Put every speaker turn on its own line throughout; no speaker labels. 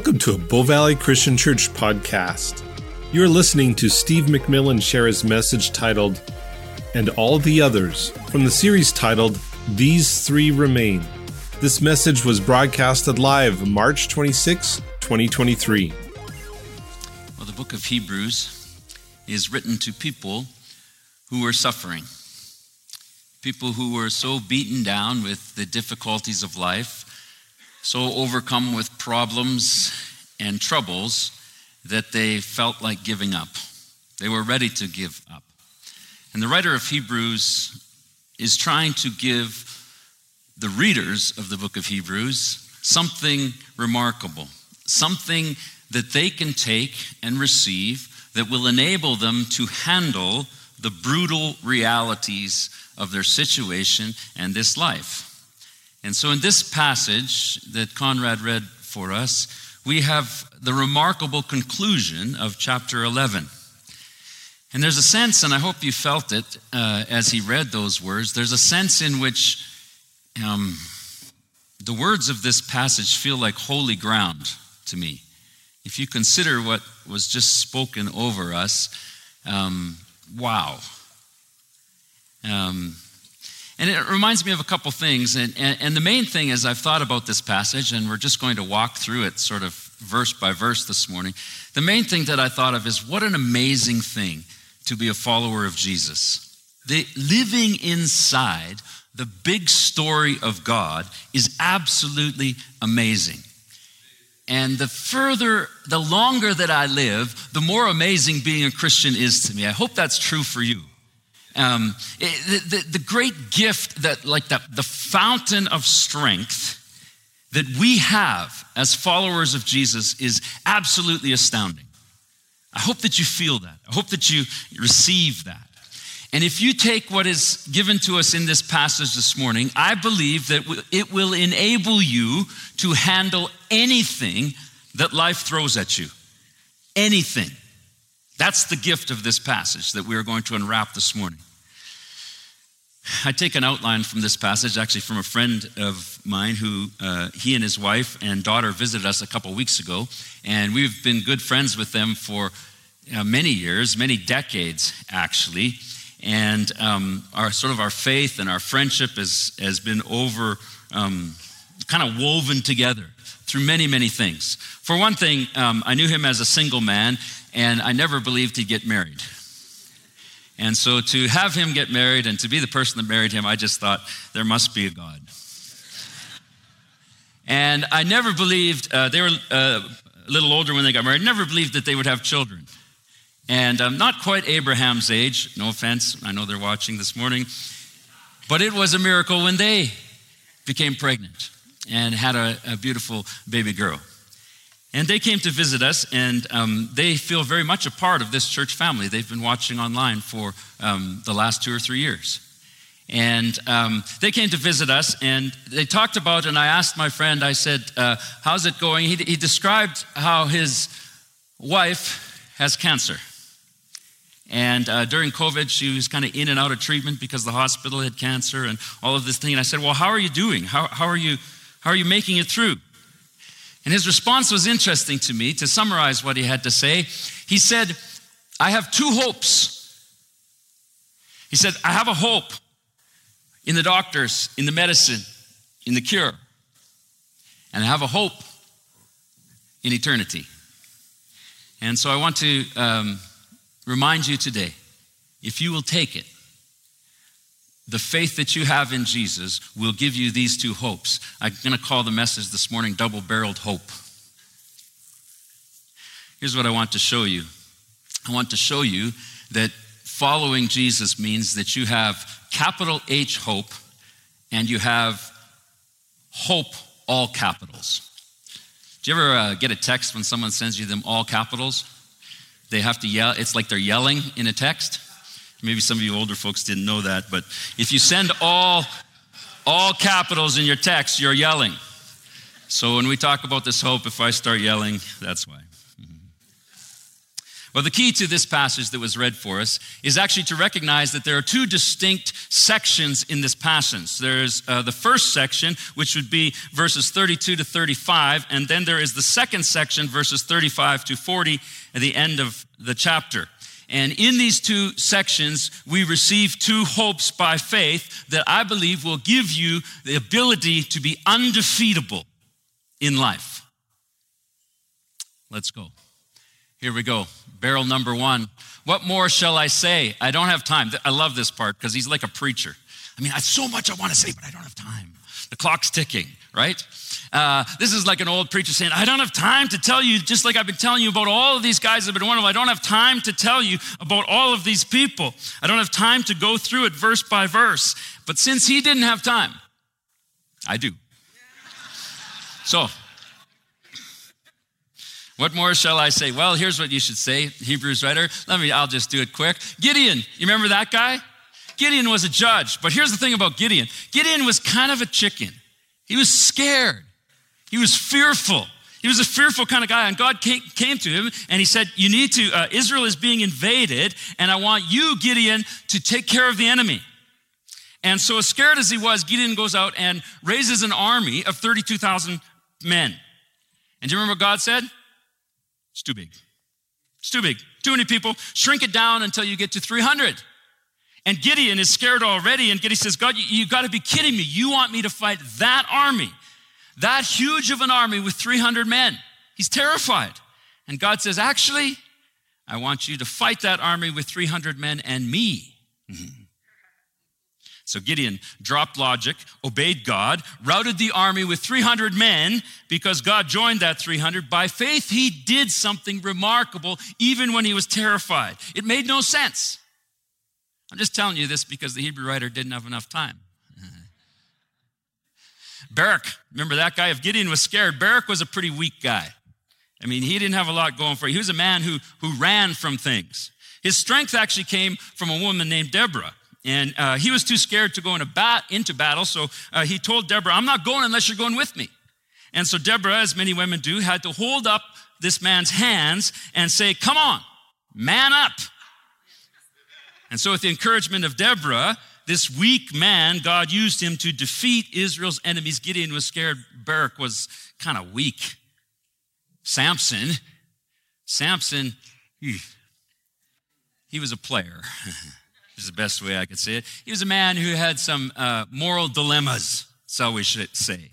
Welcome to a Bow Valley Christian Church podcast. You are listening to Steve McMillan share his message titled, "And All the Others," from the series titled, "These Three Remain." This message was broadcasted live March 26, 2023.
Well, the book of Hebrews is written to people who were suffering. People who were so beaten down with the difficulties of life, so overcome with problems and troubles that they felt like giving up. They were ready to give up. And the writer of Hebrews is trying to give the readers of the book of Hebrews something remarkable, something that they can take and receive that will enable them to handle the brutal realities of their situation and this life. And so in this passage that Conrad read for us, we have the remarkable conclusion of chapter 11. And there's a sense, and I hope you felt it as he read those words, there's a sense in which the words of this passage feel like holy ground to me. If you consider what was just spoken over us, wow. And it reminds me of a couple things. And the main thing is I've thought about this passage, and we're just going to walk through it sort of verse by verse this morning. The main thing that I thought of is what an amazing thing to be a follower of Jesus. Living inside the big story of God is absolutely amazing. And the longer that I live, the more amazing being a Christian is to me. I hope that's true for you. The great gift the fountain of strength that we have as followers of Jesus is absolutely astounding. I hope that you feel that. I hope that you receive that. And if you take what is given to us in this passage this morning, I believe that it will enable you to handle anything that life throws at you. Anything. That's the gift of this passage that we are going to unwrap this morning. I take an outline from this passage, actually from a friend of mine who he and his wife and daughter visited us a couple weeks ago, and we've been good friends with them for many years, many decades actually, and our faith and our friendship has been kind of woven together through many, many things. For one thing, I knew him as a single man, and I never believed he'd get married. And so to have him get married and to be the person that married him, I just thought there must be a God. And I never believed, they were a little older when they got married, never believed that they would have children. And not quite Abraham's age, no offense, I know they're watching this morning, but it was a miracle when they became pregnant and had a beautiful baby girl. And they came to visit us, and they feel very much a part of this church family. They've been watching online for the last 2 or 3 years. And they came to visit us, and they talked about, and I asked my friend, I said, how's it going? He described how his wife has cancer. And during COVID, she was kind of in and out of treatment because the hospital had cancer and all of this thing. And I said, well, how are you doing? How are you making it through? And his response was interesting to me. To summarize what he had to say, he said, I have 2 hopes. He said, I have a hope in the doctors, in the medicine, in the cure. And I have a hope in eternity. And so I want to remind you today, if you will take it, the faith that you have in Jesus will give you these 2 hopes. I'm going to call the message this morning double-barreled hope. Here's what I want to show you. I want to show you that following Jesus means that you have capital H hope and you have hope all capitals. Do you ever get a text when someone sends you them all capitals? They have to yell. It's like they're yelling in a text. Maybe some of you older folks didn't know that, but if you send all capitals in your text, you're yelling. So when we talk about this hope, if I start yelling, that's why. Well, the key to this passage that was read for us is actually to recognize that there are two distinct sections in this passage. There's the first section, which would be verses 32 to 35, and then there is the second section, verses 35 to 40, at the end of the chapter. And in these two sections, we receive two hopes by faith that I believe will give you the ability to be undefeatable in life. Let's go. Here we go. Barrel number one. What more shall I say? I don't have time. I love this part because he's like a preacher. I mean, I have so much I want to say, but I don't have time. The clock's ticking, right? This is like an old preacher saying, I don't have time to tell you, just like I've been telling you about all of these guys that have been wonderful. I don't have time to tell you about all of these people. I don't have time to go through it verse by verse. But since he didn't have time, I do. So, what more shall I say? Well, here's what you should say, Hebrews writer. I'll just do it quick. Gideon, you remember that guy? Gideon was a judge, but here's the thing about Gideon. Gideon was kind of a chicken. He was scared. He was fearful. He was a fearful kind of guy, and God came to him, and he said, you need to, Israel is being invaded, and I want you, Gideon, to take care of the enemy. And so as scared as he was, Gideon goes out and raises an army of 32,000 men. And do you remember what God said? It's too big. It's too big. Too many people. Shrink it down until you get to 300. And Gideon is scared already, and Gideon says, God, you got to be kidding me. You want me to fight that army, that huge of an army with 300 men. He's terrified. And God says, actually, I want you to fight that army with 300 men and me. So Gideon dropped logic, obeyed God, routed the army with 300 men because God joined that 300. By faith, he did something remarkable even when he was terrified. It made no sense. I'm just telling you this because the Hebrew writer didn't have enough time. Barak, remember that guy? If Gideon was scared, Barak was a pretty weak guy. I mean, he didn't have a lot going for him. He was a man who ran from things. His strength actually came from a woman named Deborah. And he was too scared to go into battle, so he told Deborah, I'm not going unless you're going with me. And so Deborah, as many women do, had to hold up this man's hands and say, come on, man up. And so with the encouragement of Deborah, this weak man, God used him to defeat Israel's enemies. Gideon was scared. Barak was kind of weak. Samson, he was a player. Is the best way I could say it. He was a man who had some moral dilemmas, so we should say.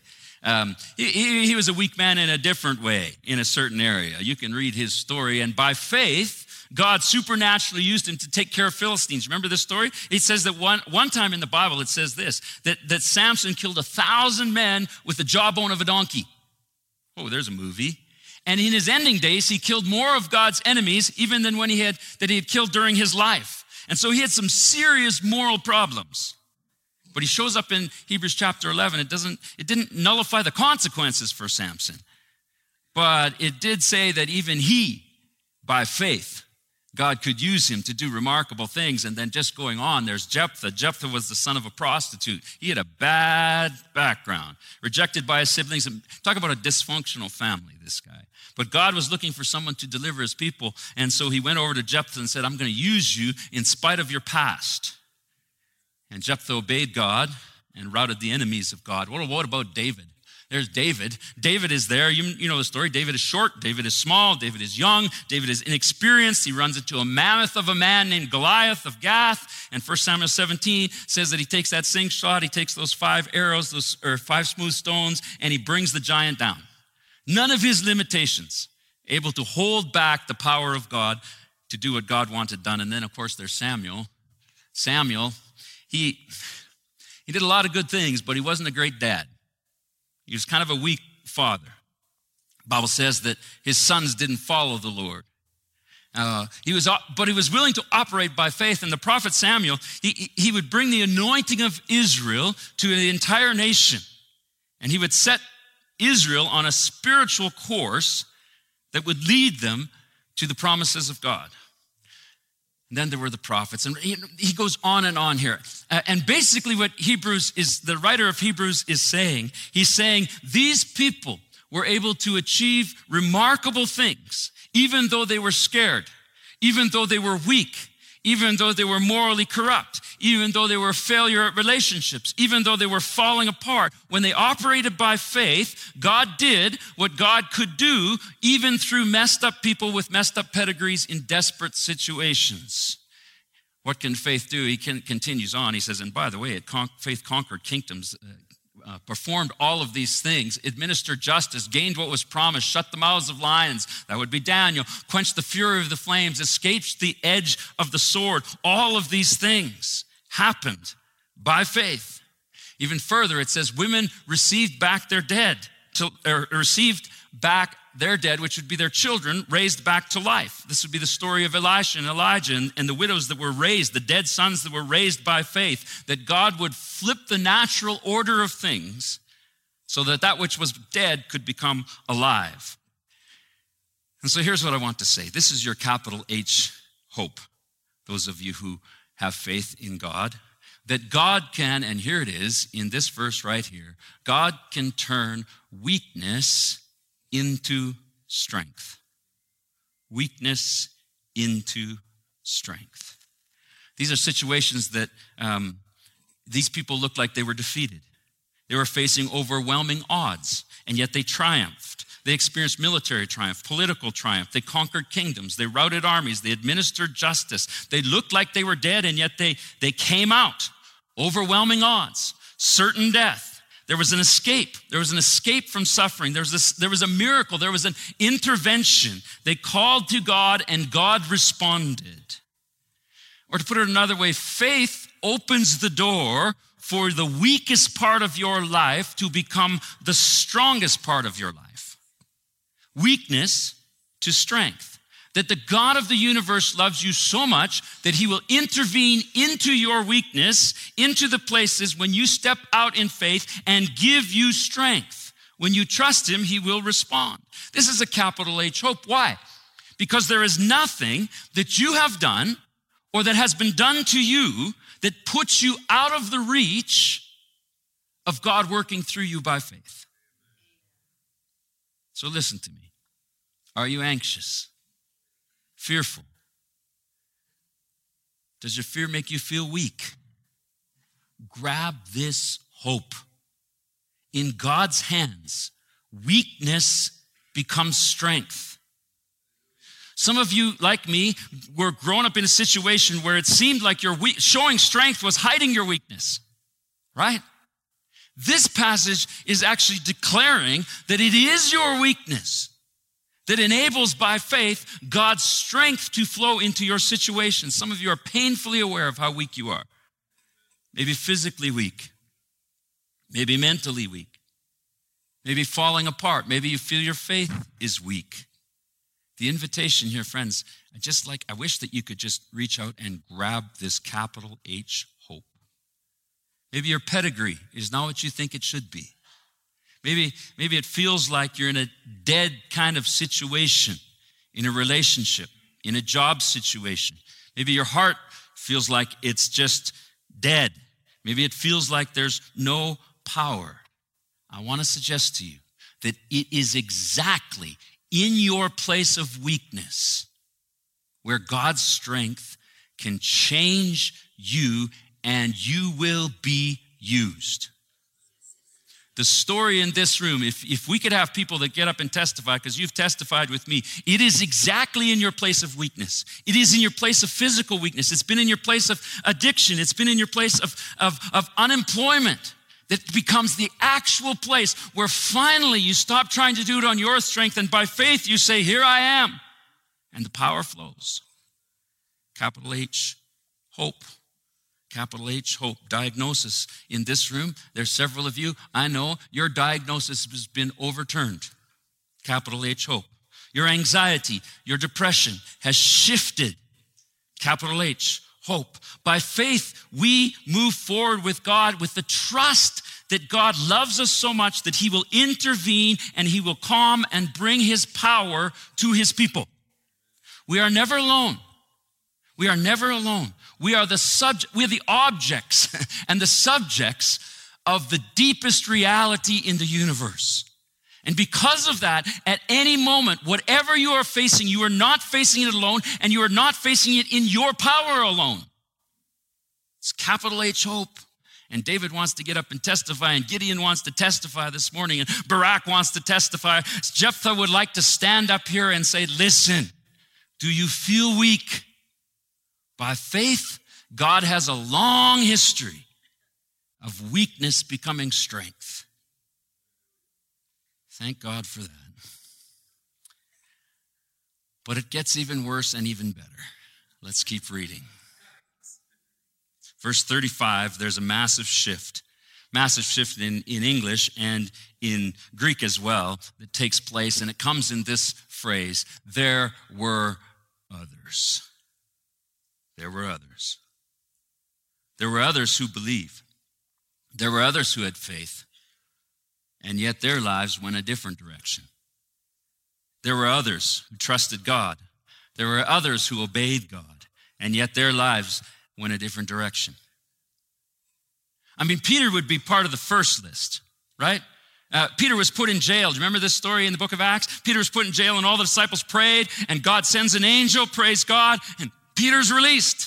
He was a weak man in a different way, in a certain area. You can read his story, and by faith, God supernaturally used him to take care of Philistines. Remember this story? It says that one time in the Bible, it says this, that Samson killed 1,000 men with the jawbone of a donkey. Oh, there's a movie. And in his ending days, he killed more of God's enemies even than he had killed during his life. And so he had some serious moral problems. But he shows up in Hebrews chapter 11. It didn't nullify the consequences for Samson. But it did say that even he, by faith, God could use him to do remarkable things. And then just going on, there's Jephthah. Jephthah was the son of a prostitute. He had a bad background, rejected by his siblings. Talk about a dysfunctional family, this guy. But God was looking for someone to deliver his people. And so he went over to Jephthah and said, I'm going to use you in spite of your past. And Jephthah obeyed God and routed the enemies of God. What about David? There's David. David is there. You know the story. David is short. David is small. David is young. David is inexperienced. He runs into a mammoth of a man named Goliath of Gath. And 1 Samuel 17 says that he takes that slingshot. He takes those 5 arrows, or 5 smooth stones, and he brings the giant down. None of his limitations able to hold back the power of God to do what God wanted done. And then, of course, there's Samuel. Samuel, he did a lot of good things, but he wasn't a great dad. He was kind of a weak father. The Bible says that his sons didn't follow the Lord. But he was willing to operate by faith. And the prophet Samuel, he would bring the anointing of Israel to the entire nation. And he would set Israel on a spiritual course that would lead them to the promises of God. And then there were the prophets. And he goes on and on here. And basically what the writer of Hebrews is saying, he's saying these people were able to achieve remarkable things, even though they were scared, even though they were weak, even though they were morally corrupt, even though they were a failure at relationships, even though they were falling apart. When they operated by faith, God did what God could do, even through messed up people with messed up pedigrees in desperate situations. What can faith do? He continues on. He says, and by the way, faith conquered kingdoms, performed all of these things, administered justice, gained what was promised, shut the mouths of lions, that would be Daniel, quenched the fury of the flames, escaped the edge of the sword. All of these things happened by faith. Even further, it says women received back their dead, which would be their children, raised back to life. This would be the story of Elisha and Elijah and the widows that were raised, the dead sons that were raised by faith, that God would flip the natural order of things so that which was dead could become alive. And so here's what I want to say. This is your capital H hope, those of you who have faith in God, that God can, and here it is in this verse right here, God can turn weakness into strength. Weakness into strength. These are situations that these people looked like they were defeated. They were facing overwhelming odds, and yet they triumphed. They experienced military triumph, political triumph. They conquered kingdoms. They routed armies. They administered justice. They looked like they were dead, and yet they came out. Overwhelming odds, certain death. There was an escape. There was an escape from suffering. There was a miracle. There was an intervention. They called to God, and God responded. Or to put it another way, faith opens the door for the weakest part of your life to become the strongest part of your life. Weakness to strength. That the God of the universe loves you so much that he will intervene into your weakness, into the places when you step out in faith and give you strength. When you trust him, he will respond. This is a capital H hope. Why? Because there is nothing that you have done or that has been done to you that puts you out of the reach of God working through you by faith. So listen to me. Are you anxious? Fearful? Does your fear make you feel weak? Grab this hope. In God's hands, weakness becomes strength. Some of you, like me, were grown up in a situation where it seemed like showing strength was hiding your weakness, right? This passage is actually declaring that it is your weakness that enables by faith God's strength to flow into your situation. Some of you are painfully aware of how weak you are. Maybe physically weak. Maybe mentally weak. Maybe falling apart. Maybe you feel your faith is weak. The invitation here, friends, I wish that you could just reach out and grab this capital H hope. Maybe your pedigree is not what you think it should be. Maybe it feels like you're in a dead kind of situation, in a relationship, in a job situation. Maybe your heart feels like it's just dead. Maybe it feels like there's no power. I want to suggest to you that it is exactly in your place of weakness where God's strength can change you and you will be used. The story in this room, if we could have people that get up and testify, because you've testified with me, it is exactly in your place of weakness. It is in your place of physical weakness. It's been in your place of addiction. It's been in your place of unemployment that becomes the actual place where finally you stop trying to do it on your strength, and by faith you say, here I am. And the power flows. Capital H, hope. Capital H, hope. Diagnosis. In this room, there's several of you. I know your diagnosis has been overturned. Capital H, hope. Your anxiety, your depression has shifted. Capital H, hope. By faith, we move forward with God with the trust that God loves us so much that he will intervene and he will calm and bring his power to his people. We are never alone. We are never alone. We are the objects and the subjects of the deepest reality in the universe. And because of that, at any moment, whatever you are facing, you are not facing it alone, and you are not facing it in your power alone. It's capital H hope. And David wants to get up and testify, and Gideon wants to testify this morning, and Barak wants to testify. Jephthah would like to stand up here and say, listen, do you feel weak? By faith, God has a long history of weakness becoming strength. Thank God for that. But it gets even worse and even better. Let's keep reading. Verse 35, there's a massive shift in English and in Greek as well that takes place, and it comes in this phrase, there were others. There were others. There were others who believed. There were others who had faith, and yet their lives went a different direction. There were others who trusted God. There were others who obeyed God, and yet their lives went a different direction. I mean, Peter would be part of the first list, right? Peter was put in jail. Do you remember this story in the book of Acts? Peter was put in jail, and all the disciples prayed, and God sends an angel, praise God, and Peter's released.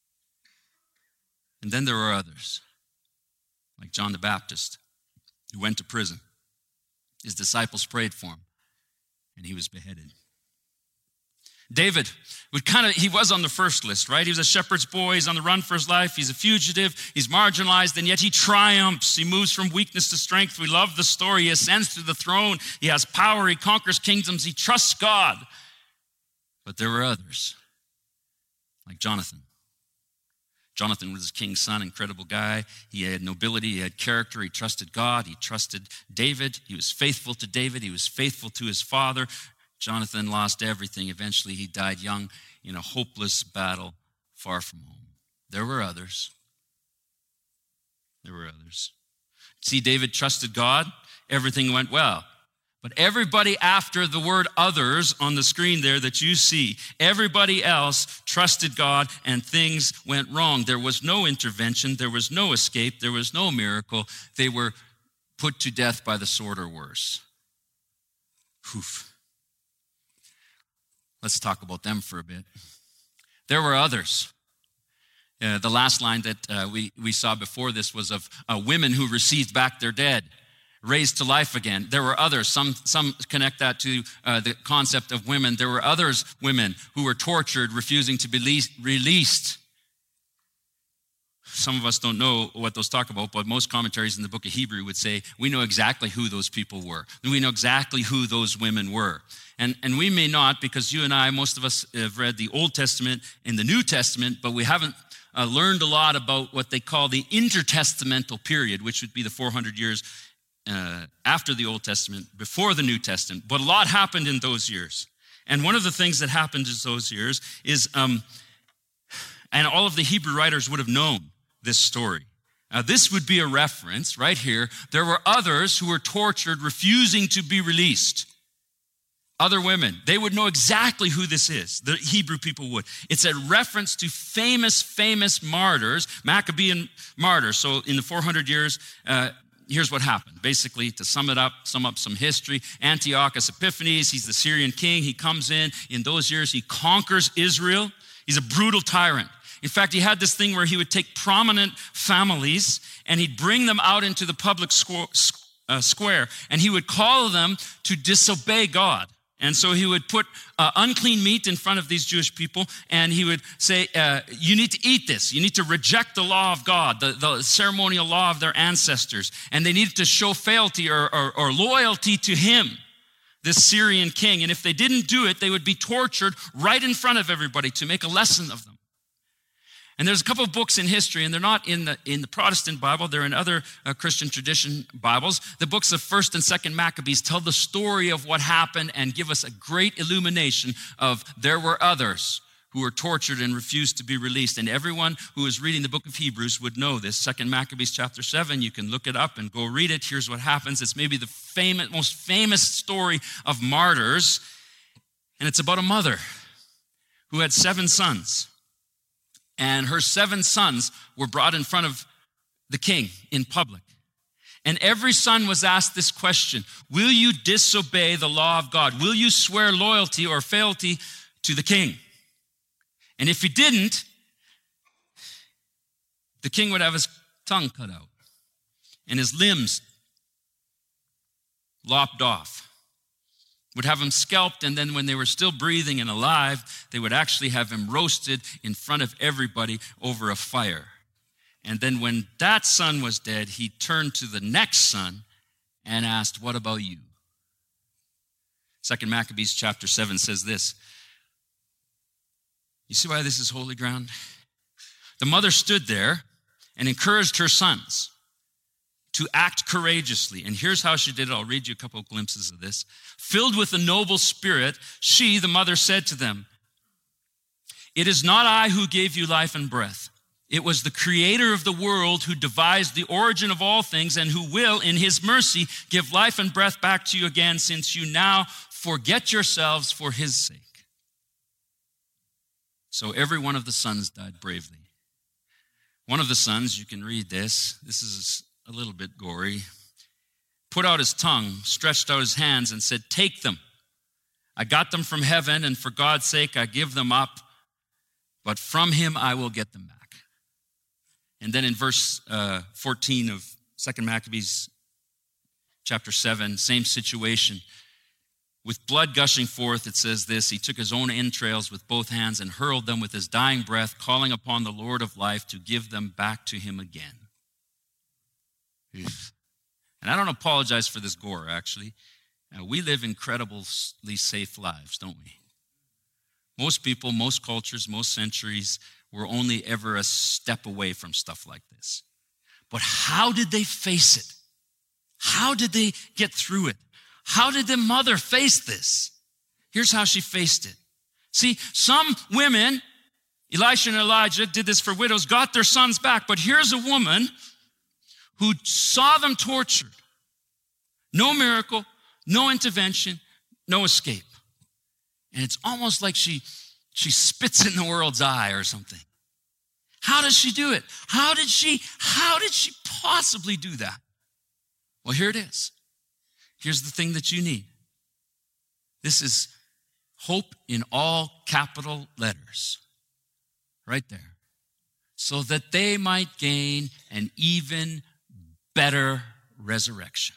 And then there were others, like John the Baptist, who went to prison. His disciples prayed for him, and he was beheaded. David, he was on the first list, right? He was a shepherd's boy. He's on the run for his life. He's a fugitive. He's marginalized, and yet he triumphs. He moves from weakness to strength. We love the story. He ascends to the throne. He has power. He conquers kingdoms. He trusts God. But there were others, like Jonathan. Jonathan was his king's son, incredible guy. He had nobility, he had character, he trusted God, he trusted David. He was faithful to David, he was faithful to his father. Jonathan lost everything. Eventually, he died young in a hopeless battle far from home. There were others. There were others. See, David trusted God. Everything went well. But everybody after the word others on the screen there that you see, everybody else trusted God and things went wrong. There was no intervention. There was no escape. There was no miracle. They were put to death by the sword or worse. Oof. Let's talk about them for a bit. There were others. The last line that we saw before this was of women who received back their dead, raised to life again. There were others. Some connect that to the concept of women. There were women who were tortured, refusing to be released. Some of us don't know what those talk about, but most commentaries in the book of Hebrew would say, we know exactly who those people were. We know exactly who those women were. And we may not, because you and I, most of us have read the Old Testament and the New Testament, but we haven't learned a lot about what they call the intertestamental period, which would be the 400 years after the Old Testament, before the New Testament. But a lot happened in those years. And one of the things that happened in those years is, and all of the Hebrew writers would have known this story. This would be a reference right here. There were others who were tortured, refusing to be released. Other women, they would know exactly who this is. The Hebrew people would. It's a reference to famous martyrs, Maccabean martyrs. So in the 400 years, here's what happened. Basically, to sum up some history, Antiochus Epiphanes, he's the Syrian king. He comes in those years, he conquers Israel. He's a brutal tyrant. In fact, he had this thing where he would take prominent families and he'd bring them out into the public square, and he would call them to disobey God. And so he would put unclean meat in front of these Jewish people, and he would say, you need to eat this. You need to reject the law of God, the ceremonial law of their ancestors. And they needed to show fealty or loyalty to him, this Syrian king. And if they didn't do it, they would be tortured right in front of everybody to make a lesson of them. And there's a couple of books in history, and they're not in the Protestant Bible. They're in other Christian tradition Bibles. The books of 1st and 2nd Maccabees tell the story of what happened and give us a great illumination of there were others who were tortured and refused to be released. And everyone who is reading the book of Hebrews would know this. 2nd Maccabees chapter 7, you can look it up and go read it. Here's what happens. It's maybe the most famous story of martyrs, and it's about a mother who had 7 sons. And her 7 sons were brought in front of the king in public. And every son was asked this question: will you disobey the law of God? Will you swear loyalty or fealty to the king? And if he didn't, the king would have his tongue cut out and his limbs lopped off, would have him scalped, and then when they were still breathing and alive, they would actually have him roasted in front of everybody over a fire. And then when that son was dead, he turned to the next son and asked, what about you? 2 Maccabees chapter 7 says this. You see why this is holy ground? The mother stood there and encouraged her sons to act courageously. And here's how she did it. I'll read you a couple of glimpses of this. Filled with a noble spirit, she, the mother, said to them, it is not I who gave you life and breath. It was the creator of the world who devised the origin of all things and who will, in his mercy, give life and breath back to you again, since you now forget yourselves for his sake. So every one of the sons died bravely. One of the sons, you can read this. This is a little bit gory. Put out his tongue, stretched out his hands, and said, take them. I got them from heaven, and for God's sake I give them up, but from him I will get them back. And then in verse 14 of 2 Maccabees chapter 7, same situation. With blood gushing forth, it says this, he took his own entrails with both hands and hurled them with his dying breath, calling upon the Lord of life to give them back to him again. And I don't apologize for this gore, actually. We live incredibly safe lives, don't we? Most people, most cultures, most centuries were only ever a step away from stuff like this. But how did they face it? How did they get through it? How did the mother face this? Here's how she faced it. See, some women, Elisha and Elijah did this for widows, got their sons back. But here's a woman who saw them tortured. No miracle, no intervention, no escape. And it's almost like she spits in the world's eye or something. How does she do it? How did she possibly do that? Well, here it is. Here's the thing that you need. This is hope in all capital letters. Right there. So that they might gain an even better resurrection.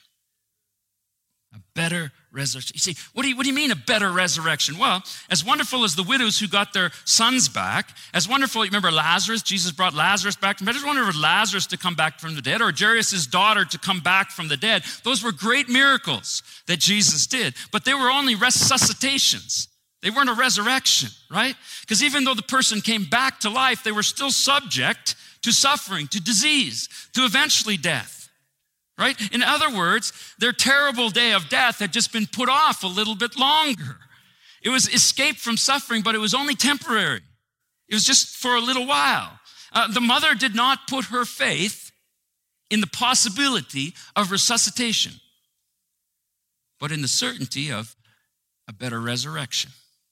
A better resurrection. You see, what do you mean a better resurrection? Well, as wonderful as the widows who got their sons back, as wonderful, you remember Lazarus? Jesus brought Lazarus back from the dead. It's wonderful for Lazarus to come back from the dead, or Jairus' daughter to come back from the dead. Those were great miracles that Jesus did, but they were only resuscitations. They weren't a resurrection, right? Because even though the person came back to life, they were still subject to suffering, to disease, to eventually death. Right? In other words, their terrible day of death had just been put off a little bit longer. It was escape from suffering, but it was only temporary. It was just for a little while. The mother did not put her faith in the possibility of resuscitation, but in the certainty of a better resurrection.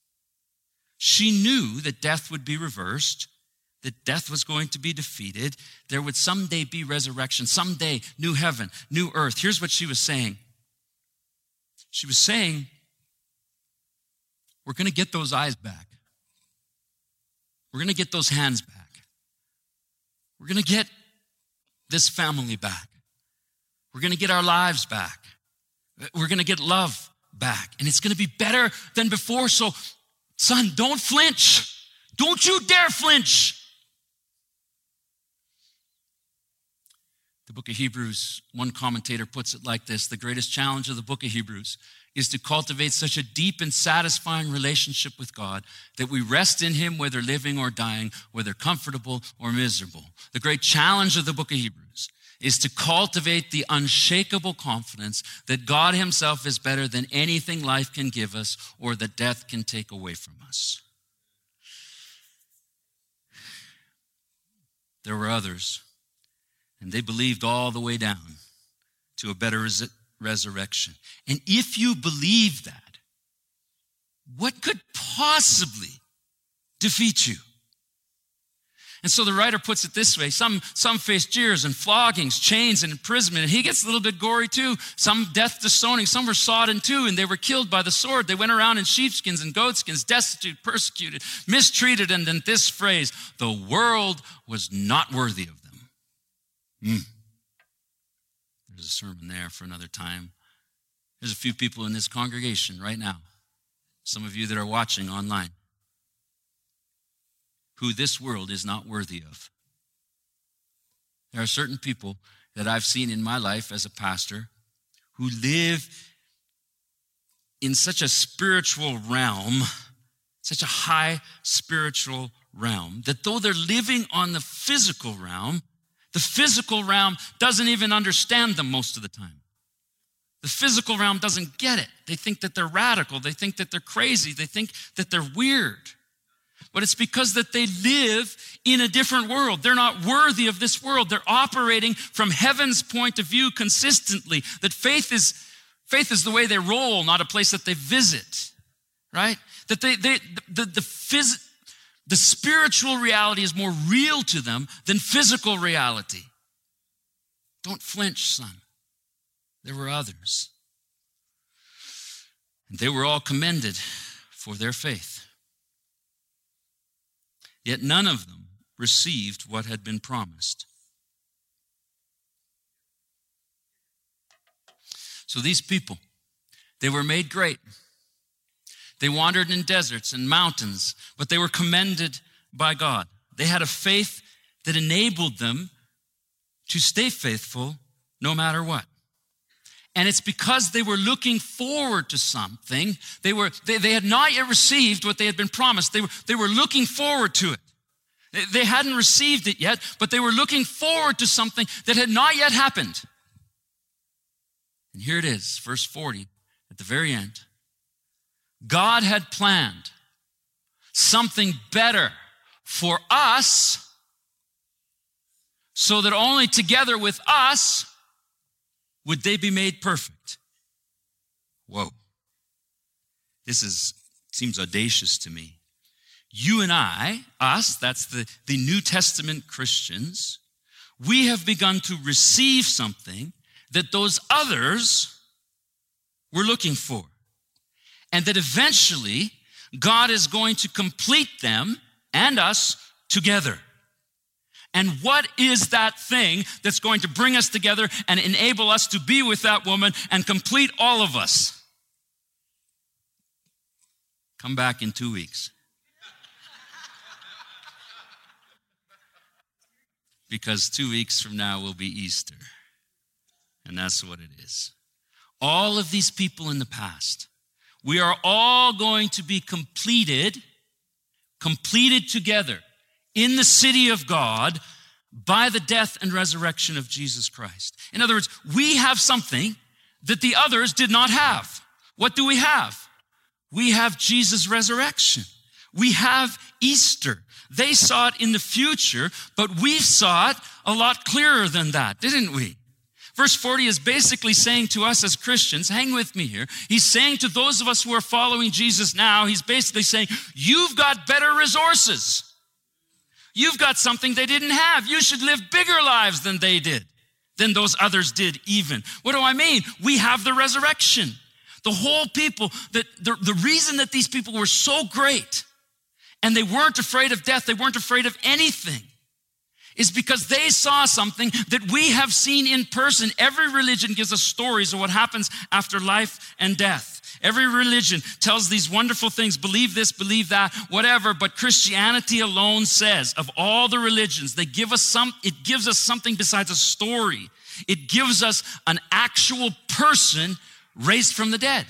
She knew that death would be reversed, that death was going to be defeated. There would someday be resurrection, someday new heaven, new earth. Here's what she was saying. She was saying, we're going to get those eyes back. We're going to get those hands back. We're going to get this family back. We're going to get our lives back. We're going to get love back. And it's going to be better than before. So, son, don't flinch. Don't you dare flinch. The book of Hebrews, one commentator puts it like this: the greatest challenge of the book of Hebrews is to cultivate such a deep and satisfying relationship with God that we rest in him whether living or dying, whether comfortable or miserable. The great challenge of the book of Hebrews is to cultivate the unshakable confidence that God himself is better than anything life can give us or that death can take away from us. There were others, and they believed all the way down to a better resurrection. And if you believe that, what could possibly defeat you? And so the writer puts it this way. Some faced jeers and floggings, chains and imprisonment. And he gets a little bit gory too. Some death to stoning. Some were sawed in two and they were killed by the sword. They went around in sheepskins and goatskins, destitute, persecuted, mistreated. And then this phrase, the world was not worthy of them. There's a sermon there for another time. There's a few people in this congregation right now, some of you that are watching online, who this world is not worthy of. There are certain people that I've seen in my life as a pastor who live in such a spiritual realm, such a high spiritual realm, that though they're living on the physical realm doesn't even understand them most of the time. The physical realm doesn't get it. They think that they're radical. They think that they're crazy. They think that they're weird. But it's because that they live in a different world. They're not worthy of this world. They're operating from heaven's point of view consistently. That faith is the way they roll, not a place that they visit, right? That the spiritual reality is more real to them than physical reality. Don't flinch, son. There were others. And they were all commended for their faith. Yet none of them received what had been promised. So these people, they were made great. They wandered in deserts and mountains, but they were commended by God. They had a faith that enabled them to stay faithful no matter what. And it's because they were looking forward to something. They had not yet received what they had been promised. They were looking forward to it. They hadn't received it yet, but they were looking forward to something that had not yet happened. And here it is, verse 40, at the very end. God had planned something better for us so that only together with us would they be made perfect. Whoa. This seems audacious to me. You and I, us, that's the New Testament Christians, we have begun to receive something that those others were looking for. And that eventually God is going to complete them and us together. And what is that thing that's going to bring us together and enable us to be with that woman and complete all of us? Come back in 2 weeks. Because 2 weeks from now will be Easter. And that's what it is. All of these people in the past, we are all going to be completed together in the city of God by the death and resurrection of Jesus Christ. In other words, we have something that the others did not have. What do we have? We have Jesus' resurrection. We have Easter. They saw it in the future, but we saw it a lot clearer than that, didn't we? Verse 40 is basically saying to us as Christians, hang with me here. He's saying to those of us who are following Jesus now, he's basically saying, you've got better resources. You've got something they didn't have. You should live bigger lives than they did, than those others did even. What do I mean? We have the resurrection. The whole people, the reason that these people were so great and they weren't afraid of death, they weren't afraid of anything, is because they saw something that we have seen in person. Every religion gives us stories of what happens after life and death. Every religion tells these wonderful things, believe this, believe that, whatever, but Christianity alone says, of all the religions, it gives us something besides a story. It gives us an actual person raised from the dead.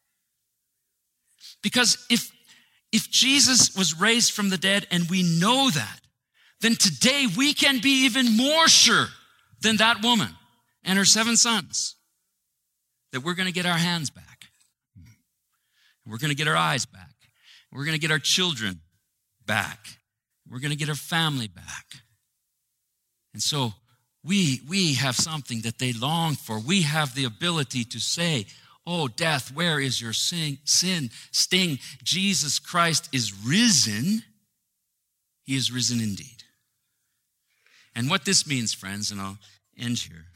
Because if Jesus was raised from the dead and we know that, then today we can be even more sure than that woman and her 7 sons that we're going to get our hands back. We're going to get our eyes back. We're going to get our children back. We're going to get our family back. And so we have something that they long for. We have the ability to say, oh, death, where is your sin, sting? Jesus Christ is risen. He is risen indeed. And what this means, friends, and I'll end here,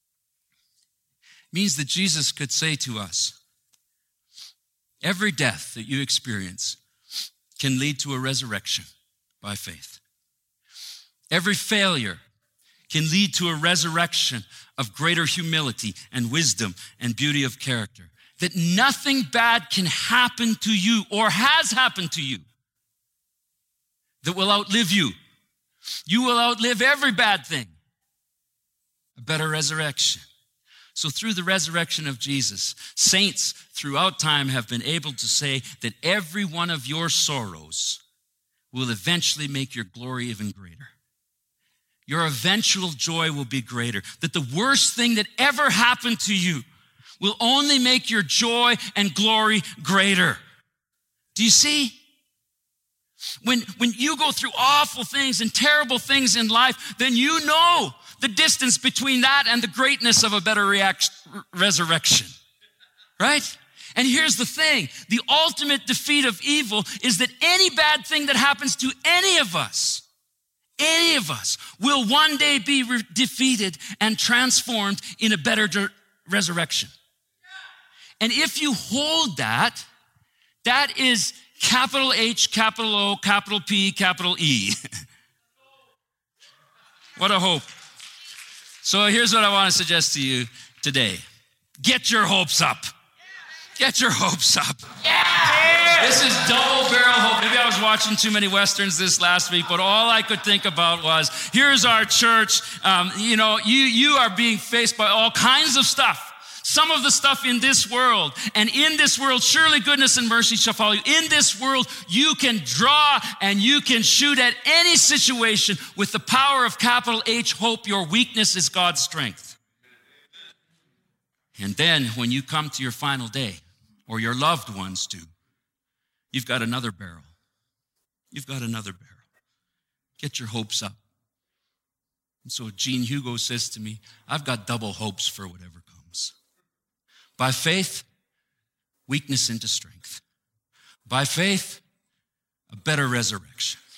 means that Jesus could say to us, every death that you experience can lead to a resurrection by faith. Every failure can lead to a resurrection of greater humility and wisdom and beauty of character. That nothing bad can happen to you or has happened to you that will outlive you. You will outlive every bad thing. A better resurrection. So through the resurrection of Jesus, saints throughout time have been able to say that every one of your sorrows will eventually make your glory even greater. Your eventual joy will be greater. That the worst thing that ever happened to you will only make your joy and glory greater. Do you see? When you go through awful things and terrible things in life, then you know the distance between that and the greatness of a better resurrection. Right? And here's the thing. The ultimate defeat of evil is that any bad thing that happens to any of us will one day be defeated and transformed in a better resurrection. And if you hold that, that is capital H, capital O, capital P, capital E. What a hope. So here's what I want to suggest to you today. Get your hopes up. Get your hopes up. Yeah! This is double barrel hope. Maybe I was watching too many Westerns this last week, but all I could think about was, here's our church. You are being faced by all kinds of stuff. Some of the stuff in this world, and in this world, surely goodness and mercy shall follow you. In this world, you can draw and you can shoot at any situation with the power of capital H, hope. Your weakness is God's strength. And then when you come to your final day, or your loved ones do, you've got another barrel. You've got another barrel. Get your hopes up. And so Gene Hugo says to me, I've got double hopes for whatever comes. By faith, weakness into strength. By faith, a better resurrection.